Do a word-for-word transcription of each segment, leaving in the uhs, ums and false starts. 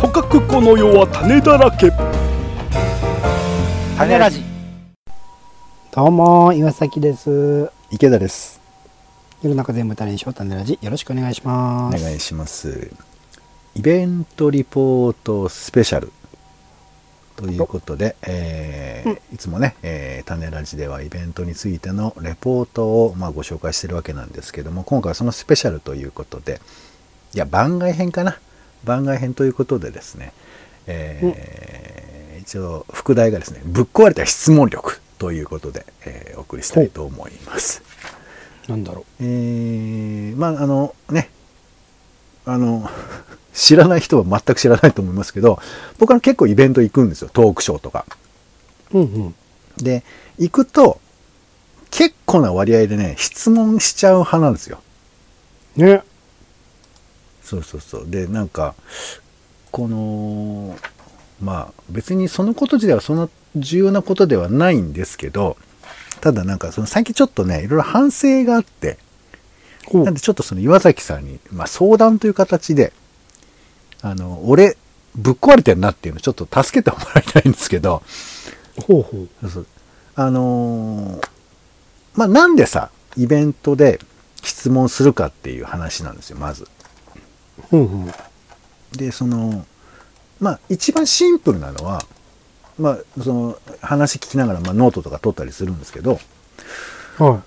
とかくこの世は種だらけ。 種ラジ。 どうも岩崎です。 池田です。 世の中全部種にしよう種ラジ、よろしくお願いします。 お願いします。イベントリポートスペシャルということで、えーうん、いつもね、えー、種ラジではイベントについてのレポートを、まあ、ご紹介してるわけなんですけども、今回はそのスペシャルということで、いや番外編かな番外編ということでですね、えーうん、一応副題がですね、ぶっ壊れた質問力ということで、えー、お送りしたいと思います。 なんだろう、 えー、まああのねあの知らない人は全く知らないと思いますけど、僕は結構イベント行くんですよ、トークショーとか。 うんうん、 で行くと結構な割合でね質問しちゃう派なんですよ。 ね。 そうそうそう。でなんかこのまあ別にそのこと自体はそんな重要なことではないんですけど、ただなんかその最近ちょっとねいろいろ反省があって、なんでちょっとその岩崎さんに、まあ、相談という形で、あの俺ぶっ壊れてるなっていうのをちょっと助けてもらいたいんですけど、 ほうほう。 そうそうあのー、まあなんでさイベントで質問するかっていう話なんですよ、まず。 ほうほう。 でそのまあ一番シンプルなのは、まあその話聞きながら、まあ、ノートとか取ったりするんですけど、 はい、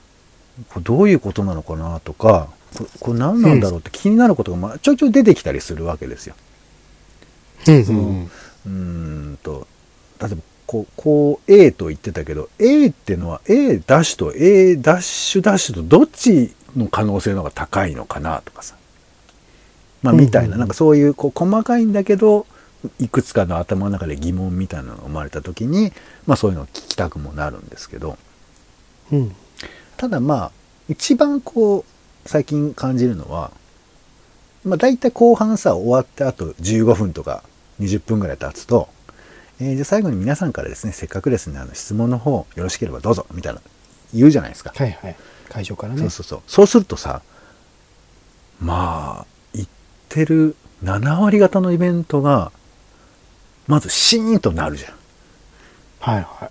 これどういうことなのかなとか、これ、これ何なんだろうって気になることがまあちょいちょい出てきたりするわけですよ。 うんうん、 うーんと例えばこう、こう A と言ってたけど A っていうのは A ダッシュと A ダッシュダッシュとどっちの可能性の方が高いのかなとかさ、まあみたいな、なんかそういう、こう細かいんだけどいくつかの頭の中で疑問みたいなのが生まれた時に、まあそういうのを聞きたくもなるんですけど、 うん、 ただまあ一番こう最近感じるのは、まあ大体後半さ終わってあとじゅうごふんとかにじゅっぷんぐらい経つと、えー、じゃあ最後に皆さんからですね、せっかくですね、あの質問の方よろしければどうぞみたいな言うじゃないですか。 はいはい。会場からね。 そうそうそう。そうするとさ、まあ言ってるななわり方のイベントがまずシーンとなるじゃん。 はいはい。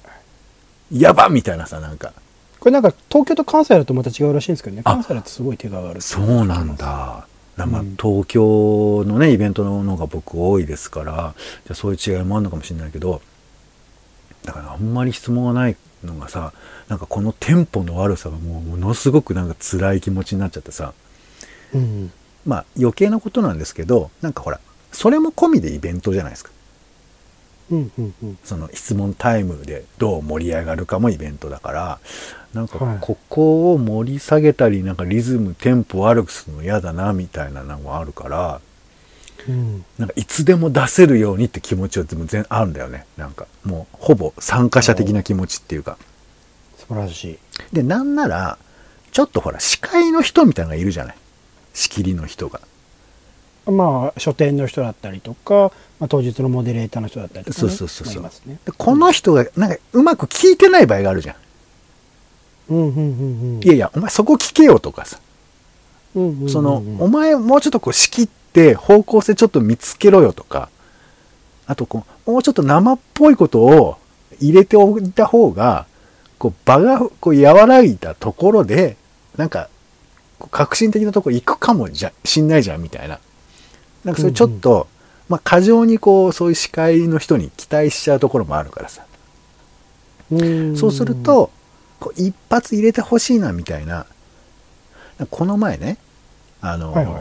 やばみたいなさ、なんか。 これなんか東京と関西だとまた違うらしいんですけどね。関西だとすごい手が上がる。 そうなんだ。まあ、東京のねイベントののが僕多いですから、じゃあそういう違いもあるのかもしれないけど、だからあんまり質問がないのがさ、なんかこのテンポの悪さがもうものすごくなんか辛い気持ちになっちゃってさ、 うん、 まあ余計なことなんですけど、なんかほらそれも込みでイベントじゃないですか。 うんうんうん、 その質問タイムでどう盛り上がるかもイベントだから、なんかここを盛り下げたり、なんかリズムテンポ悪くするの嫌だなみたいなのがあるから、うん、なんかいつでも出せるようにって気持ちは全然あるんだよね。なんかもうほぼ参加者的な気持ちっていうか。 素晴らしい。 でなんならちょっとほら司会の人みたいなのがいるじゃない、仕切りの人が。 まあ書店の人だったりとか、まあ、当日のモデレーターの人だったりとか、ね、 そうそうそうそう、 まあいますね。 でこの人がなんかうまく聞いてない場合があるじゃん。 うんうんうんうん、 いやいやお前そこ聞けよとかさ、 うんうんうんうん、 そのお前もうちょっとこう仕切って方向性ちょっと見つけろよとか、あとこうもうちょっと生っぽいことを入れておいた方がこう場がこう和らいだところでなんか革新的なところ行くかもじゃしんないじゃんみたいな、なんかそれちょっと、うんうん、まあ過剰にこうそういう司会の人に期待しちゃうところもあるからさ、 うんそうするとこう一発入れてほしいなみたいな。この前ね、あの、はいはい、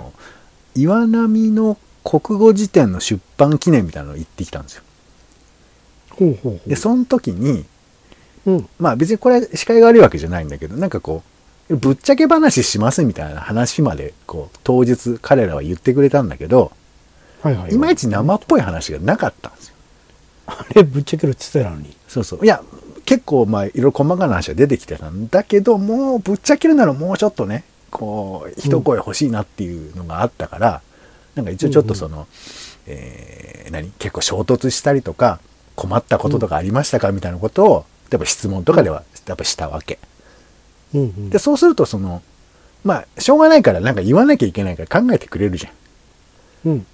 岩波の国語辞典の出版記念みたいなのを行ってきたんですよ。 ほうほうほう。 でその時に、 うん、 まあ別にこれ司会が悪いわけじゃないんだけど、なんかこうぶっちゃけ話しますみたいな話までこう当日彼らは言ってくれたんだけど、はいはいはい、いまいち生っぽい話がなかったんですよ。 あれぶっちゃけるって言ってたのに。 そうそう。いや結構まあいろいろ細かな話が出てきてたんだけど、もうぶっちゃけるならもうちょっとねこう一声欲しいなっていうのがあったから、うん、なんか一応ちょっとその、うんうん、えー、何結構衝突したりとか困ったこととかありましたかみたいなことを例えば質問とかではやっぱしたわけ、うんうん、でそうするとそのまあしょうがないからなんか言わなきゃいけないから考えてくれるじゃん、うん、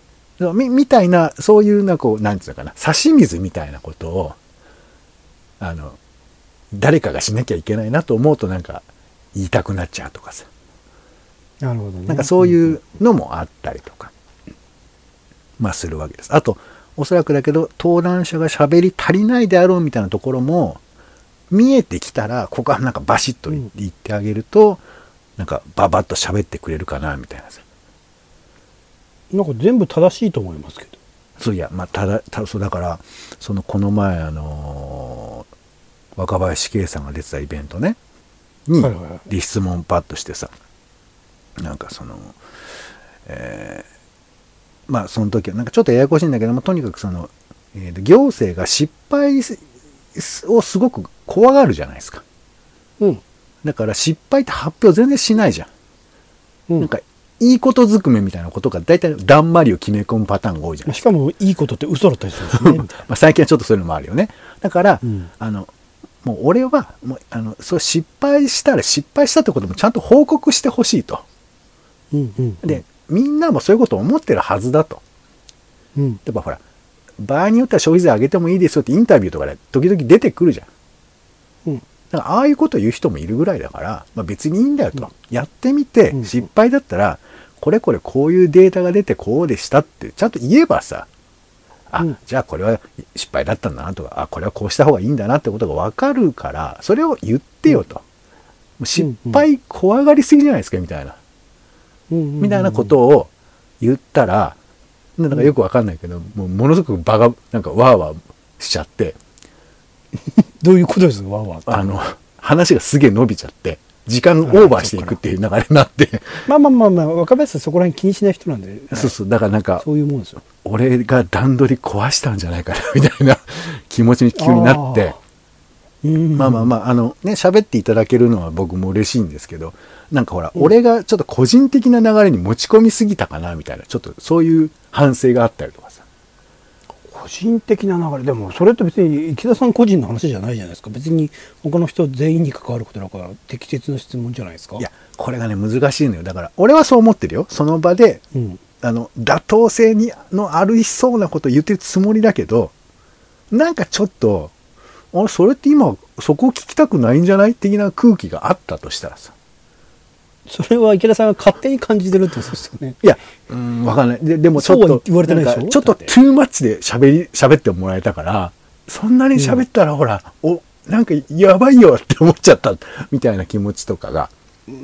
みみたいな、そういうなこうなんていうのかな、差し水みたいなことをあの誰かがしなきゃいけないなと思うとなんか言いたくなっちゃうとかさ、 なるほどね。 なんかそういうのもあったりとか、まあするわけです。あとおそらくだけど登壇者が喋り足りないであろうみたいなところも見えてきたら、ここはなんかバシッと言ってあげると、うん、なんかババッと喋ってくれるかなみたいなさ。 なんか全部正しいと思いますけど。 そういや、まあただたそうだからそのこの前あのー、若林圭さんが出てたイベントねに、はいはいはい、で質問パッとしてさ、なんかその、えー、まあその時はなんかちょっとややこしいんだけども、とにかくその、えー、行政が失敗をすごく怖がるじゃないですか。 うん。 だから失敗って発表全然しないじゃん。うん、なんかいいことずくめみたいなことが大体だんまりを決め込むパターンが多いじゃないですか。 しかもいいことって嘘だったりするんですねみたいな。 まあ最近はちょっとそういうのもあるよね。だから、うん、あのもう俺はもうあのそう失敗したら失敗したってこともちゃんと報告してほしいと。 うんうんうん、 でみんなもそういうことを思ってるはずだと。 うん、 やっぱほら場合によっては消費税上げてもいいですよってインタビューとかで時々出てくるじゃん。 うん、 だからああいうことを言う人もいるぐらいだから、まあ、別にいいんだよと、うん、やってみて失敗だったらこれこれこういうデータが出てこうでしたってちゃんと言えばさ、あ、うん、じゃあこれは失敗だったんだなとか、あこれはこうした方がいいんだなってことが分かるから、それを言ってよと、うん、失敗怖がりすぎじゃないですかみたいな、うん、みたいなことを言ったら、なんかよく分かんないけど、もうものすごく場がなんかワーワーしちゃってどういうことですかワーワーって。 あの話がすげえ伸びちゃって時間オーバーしていくっていう流れになって、 まあまあまあまあ若林さんそこら辺気にしない人なんで、 そうそう、だからなんかそういうもんですよ。 俺が段取り壊したんじゃないかなみたいな気持ちに急になって、 うん、 まあまあまああのね喋っていただけるのは僕も嬉しいんですけど、なんかほら、うん、俺がちょっと個人的な流れに持ち込みすぎたかなみたいな、ちょっとそういう反省があったりとかさ。 個人的な流れでもそれって別に池田さん個人の話じゃないじゃないですか。別に他の人全員に関わることだから適切な質問じゃないですか。 いやこれがね難しいのよ。だから俺はそう思ってるよ。その場で、うん、あの妥当性にのありそうなことを言ってるつもりだけど、なんかちょっとあれそれって今そこを聞きたくないんじゃない的な空気があったとしたらさ、 それは池田さんが勝手に感じてるってことですよね。 いや、うん、わかんない。で、でもちょっと、 言われてないでしょ？ ちょっとトゥーマッチで喋り、喋ってもらえたから、そんなに喋ったら、うん、ほら、お、なんかやばいよって思っちゃった、みたいな気持ちとかが、 うん、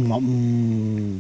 ま、うん、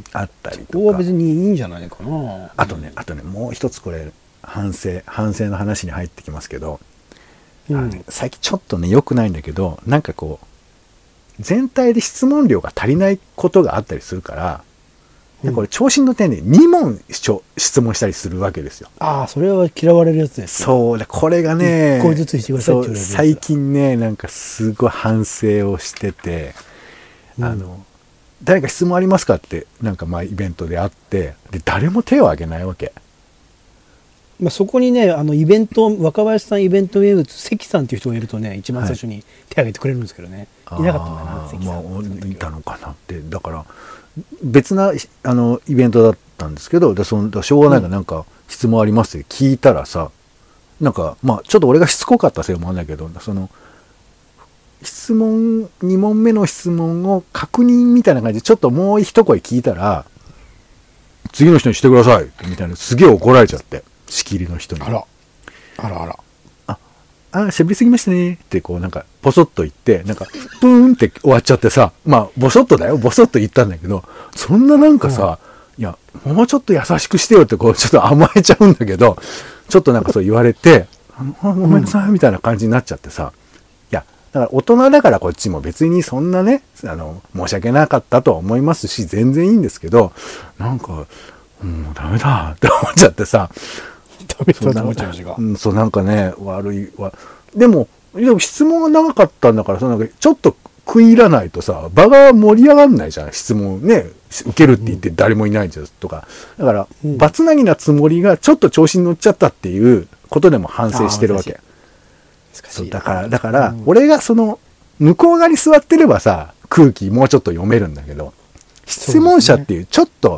あったりとか。 ここは別にいいんじゃないかな。 あとね、あとね、もう一つこれ、反省、反省の話に入ってきますけど、うん、あのね、最近ちょっとね、良くないんだけど、なんかこう、全体で質問量が足りないことがあったりするから、うん、これ聴診の点でに問質問したりするわけですよ。 ああ、それは嫌われるやつです、 ね。そうで、これがね、 一個ずつしてくださいって言われるやつ。 最近ね、なんかすごい反省をしてて、うん、あの誰か質問ありますかってなんかまあイベントであって、で誰も手を挙げないわけ。 まあ、そこにね、あのイベント若林さんイベント名物関さんっていう人がいるとね、一番最初に手を挙げてくれるんですけどね、はい、いなかったんだな関さん、 まあ、いたのかなって。だから別なあのイベントだったんですけど、でそのしょうがないからなんか質問ありますって聞いたらさ、うん、なんかまあちょっと俺がしつこかったせいもあるんだけど、その質問に問目の質問を確認みたいな感じでちょっともう一声聞いたら、次の人にしてくださいみたいな、すげえ怒られちゃって、仕切りの人に。 あらあらあらああ喋りすぎましたねってこうなんかポソッと言って、なんかプーンって終わっちゃってさ、まあボソッとだよ、ボソッと言ったんだけど、そんななんかさ、うん、いやもうちょっと優しくしてよってこうちょっと甘えちゃうんだけど、ちょっとなんかそう言われてあごめんなさいみたいな感じになっちゃってさ、いやだから大人だからこっちも別にそんなね、あの申し訳なかったとは思いますし全然いいんですけど、なんかもうダメだって思っちゃってさ、 そうなんか、 うん、そうなんかね悪いわ。でもでも質問が長かったんだから、そのなんかちょっと食い入らないとさ場が盛り上がんないじゃん。質問ね受けるって言って誰もいないじゃんとか、だから、うん、バツナギなつもりがちょっと調子に乗っちゃったっていうことでも反省してるわけ。そうだからだから、うん、俺がその向こう側に座ってればさ空気もうちょっと読めるんだけど、質問者っていうちょっと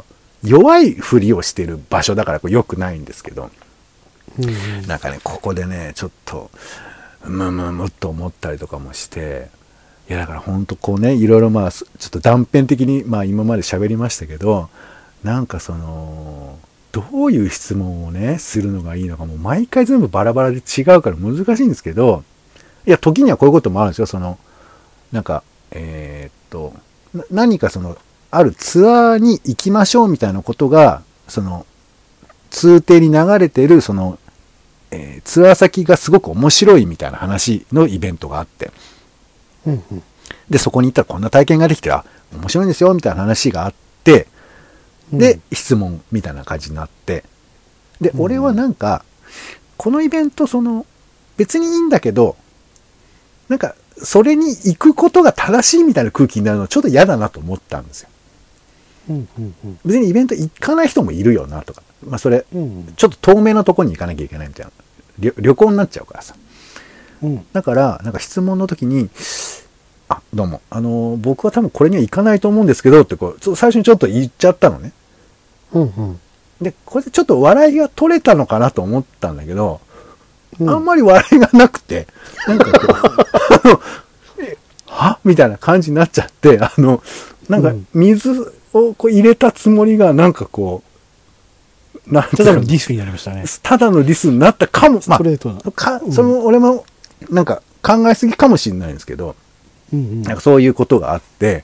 弱いふりをしてる場所だからこれ良くないんですけど、 うんうん、 なんかねここでねちょっとむむむっと思ったりとかもして、いやだからほんとこうねいろいろまあちょっと断片的にまあ今まで喋りましたけど、なんかそのどういう質問をねするのがいいのかもう毎回全部バラバラで違うから難しいんですけど、いや時にはこういうこともあるんですよ。そのなんかえー、っと何かそのあるツアーに行きましょうみたいなことがその通底に流れてるその、えー、ツアー先がすごく面白いみたいな話のイベントがあって、 うんうん、 でそこに行ったらこんな体験ができてあ面白いんですよみたいな話があって、で、うん、質問みたいな感じになって、で、うん、俺はなんかこのイベントその別にいいんだけどなんかそれに行くことが正しいみたいな空気になるのちょっと嫌だなと思ったんですよ。 うんうんうん、 別にイベント行かない人もいるよなとか、まあそれ、うん、ちょっと遠目のとこに行かなきゃいけないみたいな 旅, 旅行になっちゃうからさ、うん、だからなんか質問の時にあどうもあの僕は多分これには行かないと思うんですけどってこう最初にちょっと言っちゃったのね、 うんうん、 でこれでちょっと笑いが取れたのかなと思ったんだけど、うん、あんまり笑いがなくてなんかこうはみたいな感じになっちゃって、あのなんか水をこう入れたつもりがなんかこうなんただのディスになりましたね。 ただのディスになったかも、まあ、かその俺もなんか考えすぎかもしれないんですけど、うんうん、なんかそういうことがあって、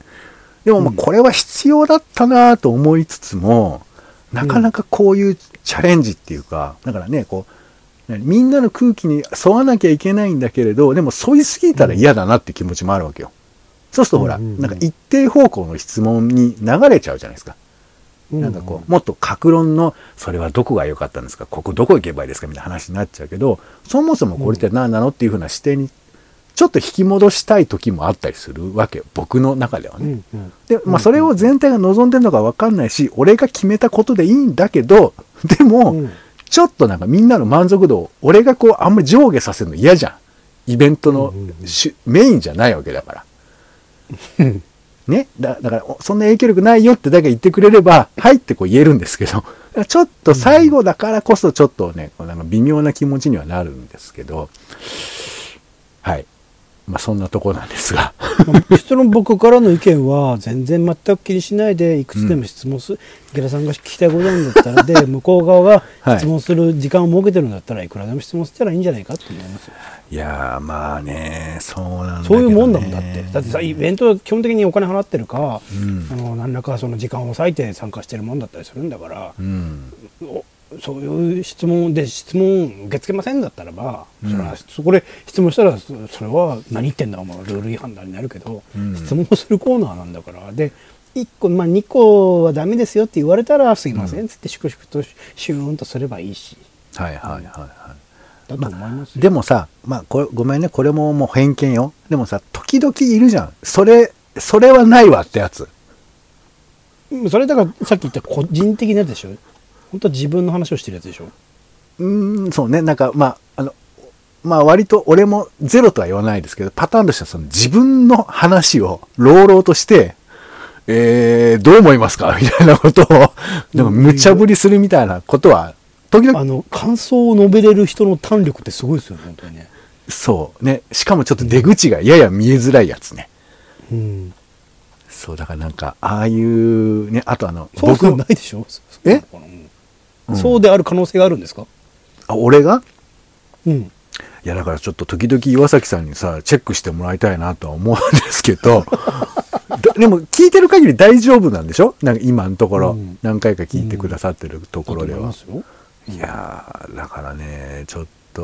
でもまあこれは必要だったなと思いつつも、うん、なかなかこういうチャレンジっていうか、だからねこうみんなの空気に沿わなきゃいけないんだけれど、でも沿いすぎたら嫌だなって気持ちもあるわけよ。そうするとほら、うんうんうん、なんか一定方向の質問に流れちゃうじゃないですか。うんうん、なんかこうもっと各論のそれはどこが良かったんですか、ここどこ行けばいいですかみたいな話になっちゃうけど、そもそもこれって何なのっていう風な視点にちょっと引き戻したい時もあったりするわけよ、僕の中ではね。うんうん、で、まあそれを全体が望んでるのか分かんないし、俺が決めたことでいいんだけど、でも、うん、ちょっとなんかみんなの満足度を俺がこうあんまり上下させるの嫌じゃん。イベントの、うんうんうん、メインじゃないわけだから。ね、だ, だからそんな影響力ないよってだけ言ってくれればはいってこう言えるんですけど、ちょっと最後だからこそちょっとね、なんか微妙な気持ちにはなるんですけど、はい、まあそんなとこなんですが人の僕からの意見は全然全く気にしないでいくつでも質問する、うん、池田さんが聞きたいことなんだったらで向こう側が質問する時間を設けてるんだったらいくらでも質問したらいいんじゃないかって思いますよ。 いやーまあねそうなんだけどね、 そういうもんだもんだって。だってさイベントは基本的にお金払ってるか、うん、あの何らかその時間を割いて参加してるもんだったりするんだから、うん、そういう質問で質問受け付けませんだったらば、うん、それはそこで質問したらそれは何言ってんだお前ルール違反だになるけど、うん、質問をするコーナーなんだからでいっこ、まあ、にこはダメですよって言われたらすいませんっつって粛々とシューンとすればいいし、 はいはいはいはい、 だと思いますよ。 でもさ、まあ、これごめんねこれももう偏見よ。でもさ時々いるじゃん、それそれはないわってやつ。 それだからさっき言った個人的なやつでしょ。本当は自分の話をしてるやつでしょ。 うーんそうね、なんかまああのまあ割と俺もゼロとは言わないですけどパターンとしてはその自分の話を朗々としてえー、どう思いますかみたいなことをでも無茶ぶりするみたいなことは時々、 あの感想を述べれる人の胆力ってすごいですよね本当にね。 そうね、しかもちょっと出口がやや見えづらいやつね、うん、そうだからなんかああいうね、あとあのそう僕ないでしょ。 え、 うん、そうである可能性があるんですか。 あ俺がうん、 いやだからちょっと時々岩崎さんにさチェックしてもらいたいなとは思うんですけどでも聞いてる限り大丈夫なんでしょ、なんか今のところ、うん、何回か聞いてくださってるところでは、うんいやだからねちょっ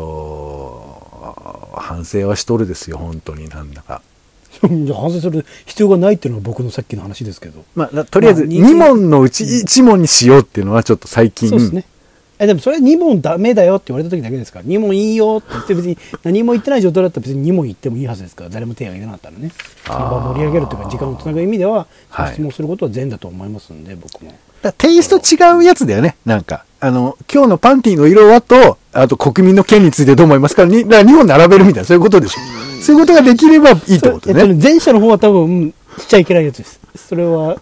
と反省はしとるですよ本当に。なんだかじゃ反省する必要がないっていうのは僕のさっきの話ですけど、 まあ、とりあえずに問のうちいち問にしようっていうのはちょっと最近、 そうですね。えでもそれに問ダメだよって言われた時だけですから、に問いいよって言って別に何も言ってない状態だったら別にに問言ってもいいはずですから、誰も手を挙げなかったらね、その場を盛り上げるというか時間をつなぐ意味では質問することは善だと思いますんで、はい、僕もだテイスト違うやつだよね。なんかあの今日のパンティの色はとあと国民の権についてどう思いますかにだからに問並べるみたいなそういうことでしょ。そういうことができればいいってことね。 前者の方は多分しちゃいけないやつです。それは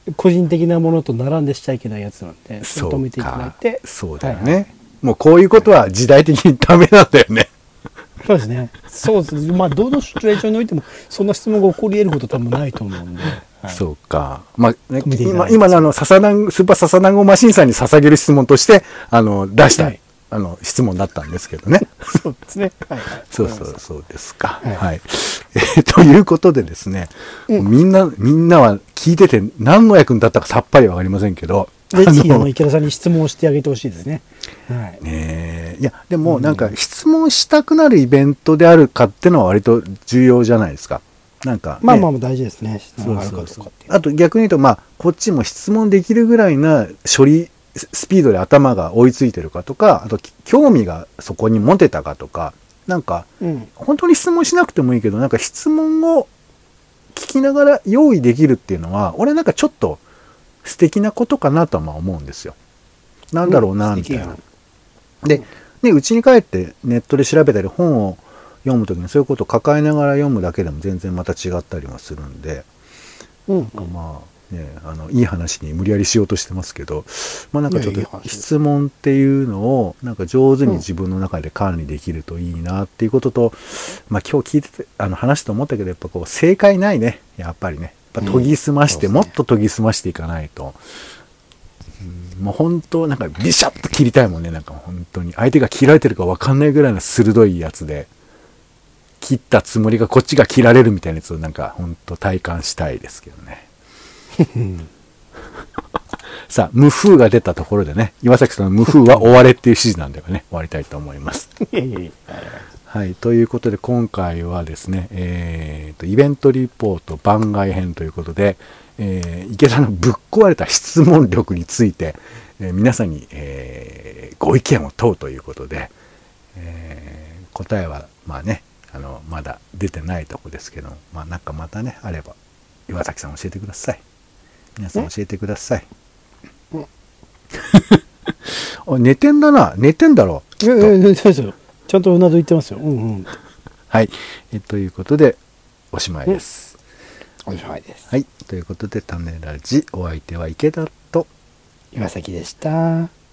個人的なものと並んでしちゃいけないやつなんで、 そう止めていただいて。 そうだよね、はいはい、もうこういうことは時代的にダメなんだよね。 そうですね。そうです。まあどのシチュエーションにおいてもそんな質問が起こり得ること多分ないと思うんで。はい、そうか。まあ、ね、今今のあのササナンスーパーササナンゴマシンさんに捧げる質問としてあの出した、はい、あの質問だったんですけどね。 そうですね。はい、はい。 そうそうそうですか。はい。はい、えー、ということでですね、うん、みんなみんなは聞いてて何の役に立ったかさっぱりわかりませんけど。 ぜひあの池田さんに質問をしてあげてほしいですね。はい、 ねいやでもなんか質問したくなるイベントであるかっていうのは割と重要じゃないですか。なんか、ね、 まあまあ大事ですね。質問があるかどうかっていう。 そうそうそう。あと逆に言うとまあこっちも質問できるぐらいな処理スピードで頭が追いついてるかとか、あと興味がそこに持てたかとか、なんか、うん、本当に質問しなくてもいいけどなんか質問を聞きながら用意できるっていうのは俺なんかちょっと素敵なことかなとはまあ思うんですよ。なんだろうな、みたいな。で、ね、うちに帰ってネットで調べたり本を読むときにそういうことを抱えながら読むだけでも全然また違ったりもするんで、うん、まあね、あの、いい話に無理やりしようとしてますけど、まあなんかちょっと質問っていうのをなんか上手に自分の中で管理できるといいなっていうことと、まあ今日聞いてて、あの話と思ったけどやっぱこう正解ないね、やっぱりね。研ぎ澄まして、うん、もっと研ぎ澄ましていかないと、うん、もう本当なんかビシャッと切りたいもんね。なんか本当に相手が切られてるか分かんないぐらいの鋭いやつで切ったつもりがこっちが切られるみたいなやつをなんか本当体感したいですけどね。さあ無風が出たところでね、岩崎さんの無風は終われっていう指示なんでね終わりたいと思います。はい、ということで今回はですね、えー、とイベントリポート番外編ということで、えー、池田のぶっ壊れた質問力について、えー、皆さんに、えー、ご意見を問うということで、えー、答えはまあねあのまだ出てないとこですけど、まあなんかまたねあれば岩崎さん教えてください。皆さん教えてください。寝てんだな、寝てんだろう。 いやいや寝てますよ。ちゃんとうなずいてますよ。うんうん。 はい、えということでおしまいです。 おしまいです。 はい、ということで種ラジお相手は池田と岩崎でした。